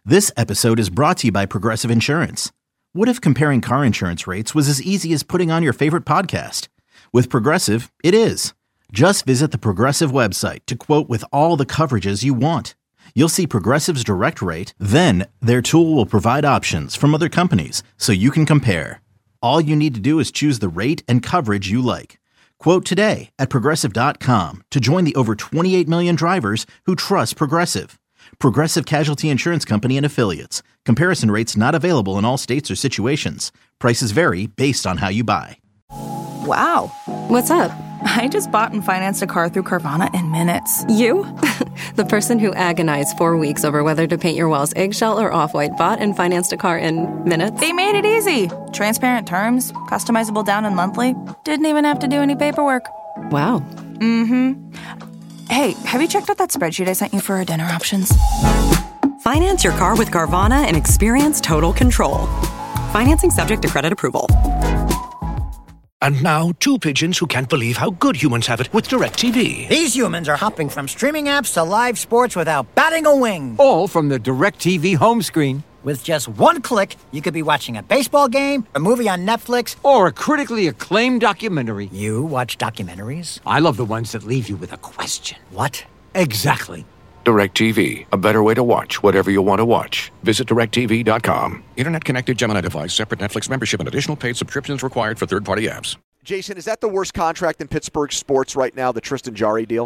This episode is brought to you by Progressive Insurance. What if comparing car insurance rates was as easy as putting on your favorite podcast? With Progressive, it is. Just visit the Progressive website to quote with all the coverages you want. You'll see Progressive's direct rate, then their tool will provide options from other companies so you can compare. All you need to do is choose the rate and coverage you like. Quote today at Progressive.com to join the over 28 million drivers who trust Progressive. Progressive Casualty Insurance Company and Affiliates. Comparison rates not available in all states or situations. Prices vary based on how you buy. Wow. What's up? I just bought and financed a car through Carvana in minutes. You? The person who agonized 4 weeks over whether to paint your walls eggshell or off-white bought and financed a car in minutes? They made it easy. Transparent terms, customizable down and monthly. Didn't even have to do any paperwork. Wow. Mm-hmm. Hey, have you checked out that spreadsheet I sent you for our dinner options? Finance your car with Carvana and experience total control. Financing subject to credit approval. And now, two pigeons who can't believe how good humans have it with DirecTV. These humans are hopping from streaming apps to live sports without batting a wing. All from the DirecTV home screen. With just one click, you could be watching a baseball game, a movie on Netflix, or a critically acclaimed documentary. You watch documentaries? I love the ones that leave you with a question. What? Exactly. DirecTV, a better way to watch whatever you want to watch. Visit DirecTV.com. Internet-connected Gemini device, separate Netflix membership, and additional paid subscriptions required for third-party apps. Jason, is that the worst contract in Pittsburgh sports right now, the Tristan Jarry deal?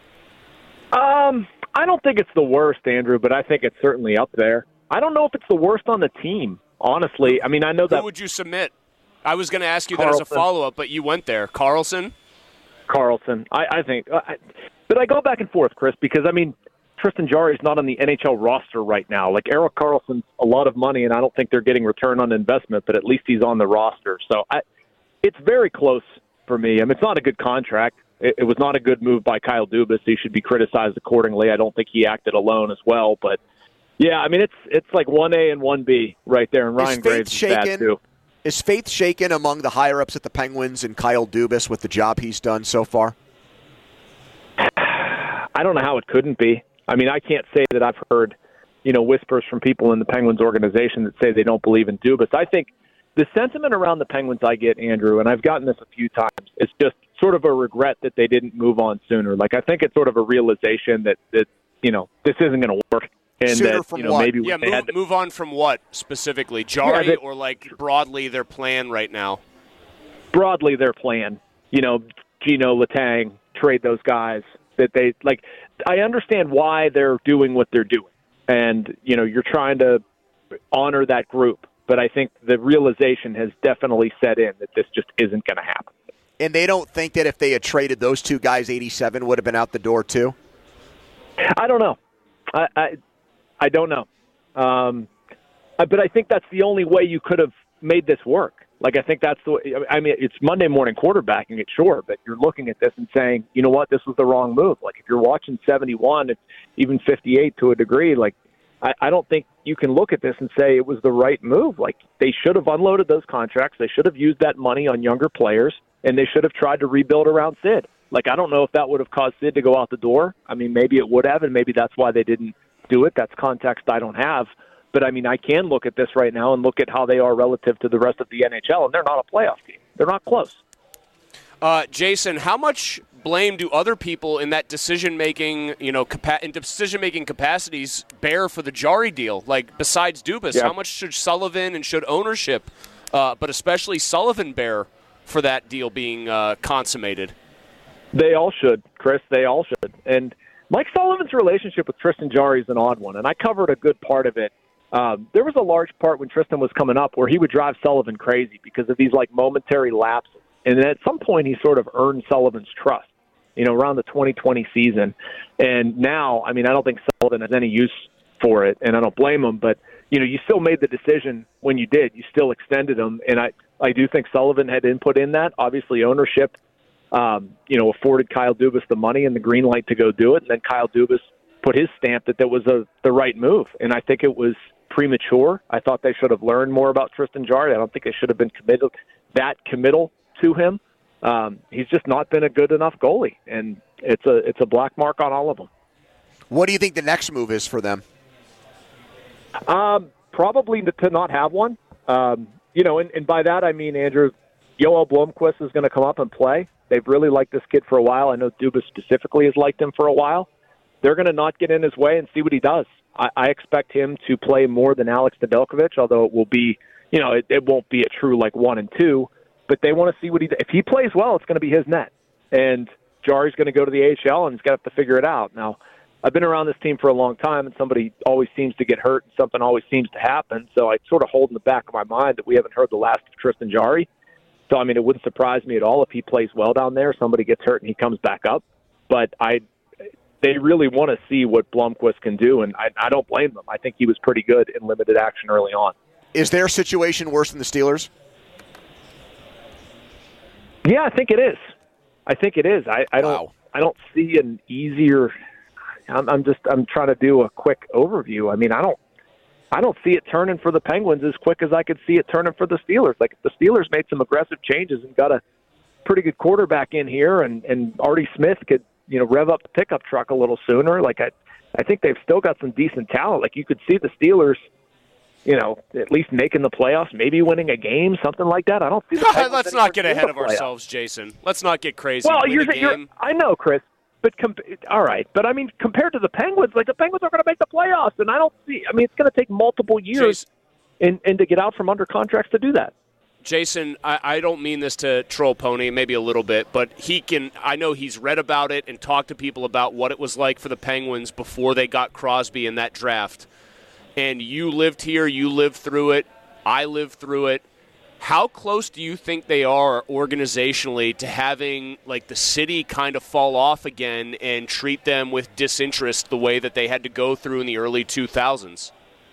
I don't think it's the worst, Andrew, but I think it's certainly up there. I don't know if it's the worst on the team, honestly. I mean, I know that. Who would you submit? I was going to ask you Carlson. that as a follow-up, but you went there. Carlson, I think. But I go back and forth, Chris, because, I mean, Tristan Jarry is not on the NHL roster right now. Like, Erik Karlsson's a lot of money, and I don't think they're getting return on investment, but at least he's on the roster. So it's very close for me. I mean, it's not a good contract. It was not a good move by Kyle Dubas. He should be criticized accordingly. I don't think he acted alone as well. But, yeah, I mean, it's like 1A and 1B right there, and Ryan Graves is bad, too. Is faith shaken among the higher-ups at the Penguins and Kyle Dubas with the job he's done so far? I don't know how it couldn't be. I mean, I can't say that I've heard, whispers from people in the Penguins organization that say they don't believe in Dubas. I think the sentiment around the Penguins I get, Andrew, and I've gotten this a few times, it's just sort of a regret that they didn't move on sooner. Like, I think it's sort of a realization that this isn't going to work. And sooner that, from what? maybe yeah, they had to move on from what specifically? Jarry or, like, broadly their plan right now? Broadly their plan. Gino, Letang, trade those guys. That they like. I understand why they're doing what they're doing, and you're trying to honor that group. But I think the realization has definitely set in that this just isn't going to happen. And they don't think that if they had traded those two guys, 87 would have been out the door too? I don't know. I don't know. But I think that's the only way you could have made this work. Like, I think that's the way. I mean, it's Monday morning quarterbacking, it sure, but you're looking at this and saying, you know what, this was the wrong move. Like, if you're watching 71, it's even 58 to a degree, like, I don't think you can look at this and say it was the right move. Like, they should have unloaded those contracts. They should have used that money on younger players, and they should have tried to rebuild around Sid. Like, I don't know if that would have caused Sid to go out the door. I mean, maybe it would have, and maybe that's why they didn't do it. That's context I don't have. But, I mean, I can look at this right now and look at how they are relative to the rest of the NHL, and they're not a playoff team. They're not close. Jason, how much blame do other people in that decision-making, decision-making capacities bear for the Jarry deal? Like, besides Dubas, How much should Sullivan and should ownership, but especially Sullivan, bear for that deal being consummated? They all should, Chris. They all should. And Mike Sullivan's relationship with Tristan Jarry is an odd one, and I covered a good part of it. There was a large part when Tristan was coming up where he would drive Sullivan crazy because of these momentary lapses. And at some point, he sort of earned Sullivan's trust, around the 2020 season. And now, I mean, I don't think Sullivan has any use for it, and I don't blame him. But, you still made the decision when you did. You still extended him. And I do think Sullivan had input in that. Obviously, ownership, afforded Kyle Dubas the money and the green light to go do it. And then Kyle Dubas put his stamp that was the right move. And I think it was premature. I thought they should have learned more about Tristan Jarry. I don't think they should have been committal to him. He's just not been a good enough goalie, and it's a black mark on all of them. What do you think the next move is for them? Probably to not have one. And by that I mean, Andrew, Yoel Blomqvist is going to come up and play. They've really liked this kid for a while. I know Dubas specifically has liked him for a while. They're going to not get in his way and see what he does. I expect him to play more than Alex Nedeljkovic, although it will be, it won't be a true 1 and 2. But they want to see what he does. If he plays well, it's going to be his net. And Jari's going to go to the AHL, and he's going to have to figure it out. Now, I've been around this team for a long time, and somebody always seems to get hurt, and something always seems to happen. So I sort of hold in the back of my mind that we haven't heard the last of Tristan Jarry. So, it wouldn't surprise me at all if he plays well down there, somebody gets hurt, and he comes back up. But they really want to see what Blomqvist can do, and I don't blame them. I think he was pretty good in limited action early on. Is their situation worse than the Steelers? Yeah, I think it is. I don't see an easier. I'm trying to do a quick overview. I don't see it turning for the Penguins as quick as I could see it turning for the Steelers. If the Steelers made some aggressive changes and got a pretty good quarterback in here, and Artie Smith could rev up the pickup truck a little sooner. I think they've still got some decent talent. You could see the Steelers, at least making the playoffs, maybe winning a game, something like that. I don't see the Penguins. Let's not get ahead of ourselves, Jason. Let's not get crazy. Well, I know, Chris. But all right, but compared to the Penguins, the Penguins are going to make the playoffs, and I don't see. it's going to take multiple years, and to get out from under contracts to do that. Jason, I don't mean this to troll Pony, maybe a little bit, but I know he's read about it and talked to people about what it was like for the Penguins before they got Crosby in that draft. And you lived here, you lived through it, I lived through it. How close do you think they are organizationally to having the city kind of fall off again and treat them with disinterest the way that they had to go through in the early 2000s?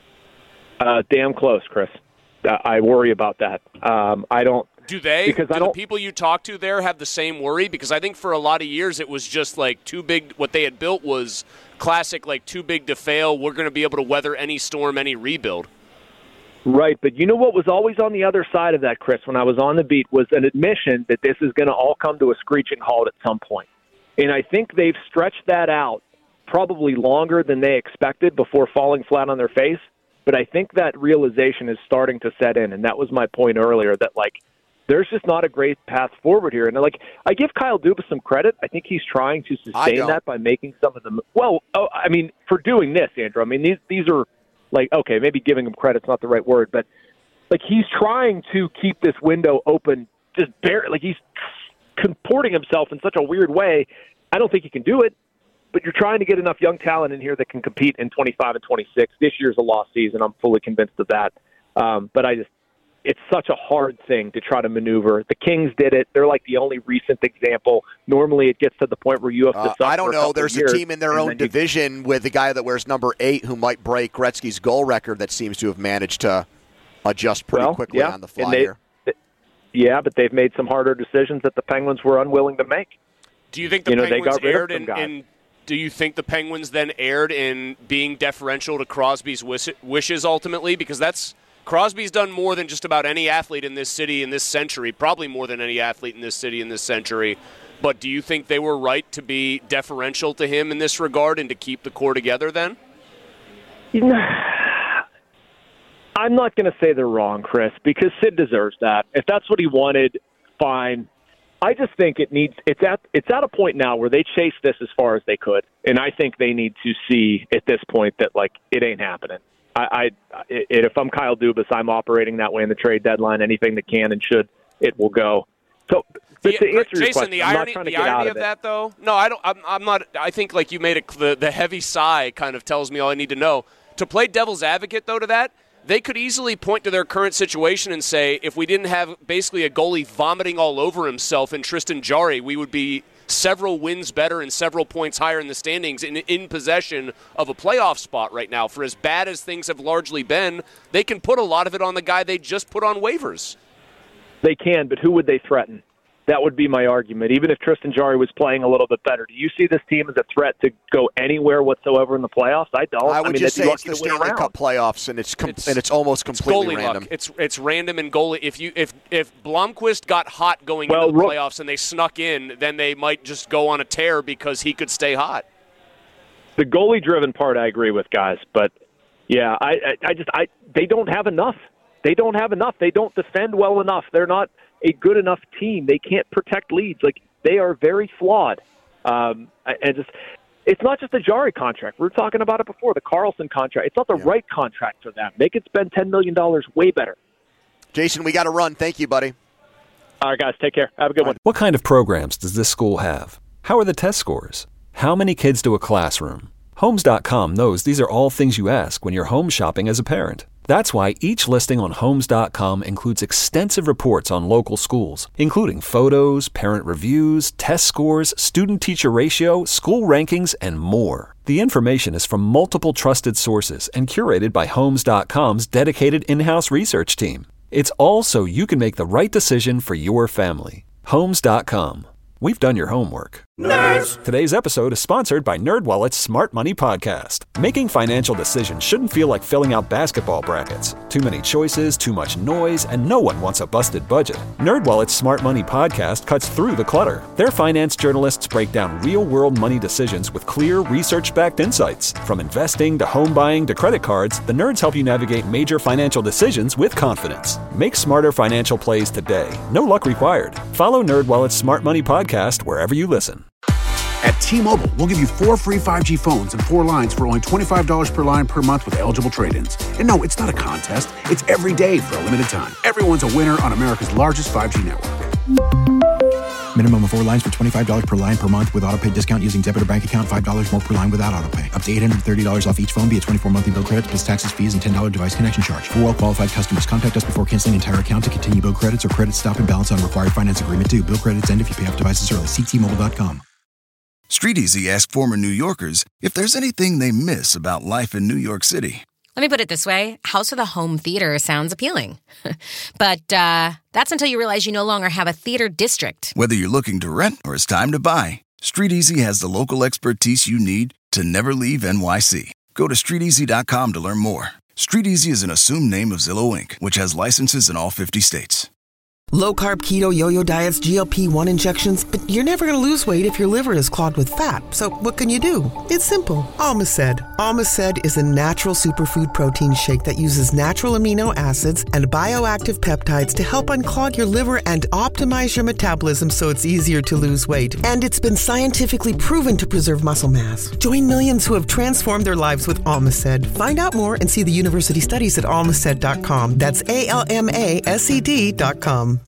Damn close, Chris. I worry about that. I don't. Do they? Because the people you talk to there have the same worry? Because I think for a lot of years it was just too big. What they had built was classic, too big to fail. We're going to be able to weather any storm, any rebuild. Right, but you know what was always on the other side of that, Chris, when I was on the beat, was an admission that this is going to all come to a screeching halt at some point. And I think they've stretched that out probably longer than they expected before falling flat on their face. But I think that realization is starting to set in, and that was my point earlier, that, there's just not a great path forward here. And, I give Kyle Dubas some credit. I think he's trying to sustain that by making some of them – for doing this, Andrew. These are – okay, maybe giving him credit's not the right word, but he's trying to keep this window open, just barely. He's comporting himself in such a weird way. I don't think he can do it, but you're trying to get enough young talent in here that can compete in 25 and 26. This year's a lost season. I'm fully convinced of that. But it's such a hard thing to try to maneuver. The Kings did it. They're the only recent example. Normally it gets to the point where you have to suffer. I don't know. There's a team in their own division with a guy that wears number 8 who might break Gretzky's goal record that seems to have managed to adjust pretty quickly on the fly here. Yeah, but they've made some harder decisions that the Penguins were unwilling to make. Do you think the Penguins erred in do you think the Penguins then erred in being deferential to Crosby's wishes ultimately? Because Crosby's done more than just about any athlete in this city in this century, probably more than any athlete in this city in this century. But do you think they were right to be deferential to him in this regard and to keep the core together then? I'm not going to say they're wrong, Chris, because Sid deserves that. If that's what he wanted, fine. I just think it's at a point now where they chase this as far as they could, and I think they need to see at this point that it ain't happening. If I'm Kyle Dubas, I'm operating that way in the trade deadline. Anything that can and should, it will go. So, to answer your Jason, question, the I'm irony, not trying to the get irony out of that, though. No, I don't. I'm not. I think you made the heavy sigh kind of tells me all I need to know. To play devil's advocate, though, to that, they could easily point to their current situation and say, if we didn't have basically a goalie vomiting all over himself in Tristan Jarry, we would be several wins better and several points higher in the standings and in possession of a playoff spot right now. For as bad as things have largely been, they can put a lot of it on the guy they just put on waivers. They can, but who would they threaten? That would be my argument. Even if Tristan Jarry was playing a little bit better, do you see this team as a threat to go anywhere whatsoever in the playoffs? I don't. I would just say it's the Stanley Cup playoffs, and it's almost completely random. Luck. It's random and goalie. If Blomqvist got hot going into the playoffs and they snuck in, then they might just go on a tear because he could stay hot. The goalie-driven part, I agree with, guys, but Yeah, they don't have enough. They don't have enough. They don't defend well enough. They're not a good enough team. They can't protect leads. Like, they are very flawed. It's not just the Jari contract. We were talking about it before, the Carlson contract. It's not the right contract for them. They could spend $10 million way better. Jason, we got to run. Thank you, buddy. All right, guys, take care. Have a good one. What kind of programs does this school have? How are the test scores? How many kids do a classroom? Homes.com knows these are all things you ask when you're home shopping as a parent. That's why each listing on Homes.com includes extensive reports on local schools, including photos, parent reviews, test scores, student-teacher ratio, school rankings, and more. The information is from multiple trusted sources and curated by Homes.com's dedicated in-house research team. It's all so you can make the right decision for your family. Homes.com. We've done your homework. Nerds! Today's episode is sponsored by NerdWallet's Smart Money Podcast. Making financial decisions shouldn't feel like filling out basketball brackets. Too many choices, too much noise, and no one wants a busted budget. NerdWallet's Smart Money Podcast cuts through the clutter. Their finance journalists break down real-world money decisions with clear, research-backed insights. From investing to home buying to credit cards, the nerds help you navigate major financial decisions with confidence. Make smarter financial plays today. No luck required. Follow NerdWallet's Smart Money Podcast wherever you listen. At T-Mobile, we'll give you 4 free 5G phones and 4 lines for only $25 per line per month with eligible trade-ins. And no, it's not a contest. It's every day for a limited time. Everyone's a winner on America's largest 5G network. Minimum of 4 lines for $25 per line per month with autopay discount using debit or bank account. $5 more per line without autopay. Up to $830 off each phone via 24 monthly bill credits plus taxes, fees, and $10 device connection charge. For well-qualified customers, contact us before canceling entire account to continue bill credits or credit stop and balance on required finance agreement due. Bill credits end if you pay off devices early. See T-Mobile.com. StreetEasy asked former New Yorkers if there's anything they miss about life in New York City. Let me put it this way. House with a home theater sounds appealing. But that's until you realize you no longer have a theater district. Whether you're looking to rent or it's time to buy, StreetEasy has the local expertise you need to never leave NYC. Go to StreetEasy.com to learn more. StreetEasy is an assumed name of Zillow Inc., which has licenses in all 50 states. Low-carb, keto, yo-yo diets, GLP-1 injections, but you're never going to lose weight if your liver is clogged with fat. So what can you do? It's simple. Almaced. Almaced is a natural superfood protein shake that uses natural amino acids and bioactive peptides to help unclog your liver and optimize your metabolism so it's easier to lose weight. And it's been scientifically proven to preserve muscle mass. Join millions who have transformed their lives with Almaced. Find out more and see the university studies at almaced.com. That's ALMASED.com.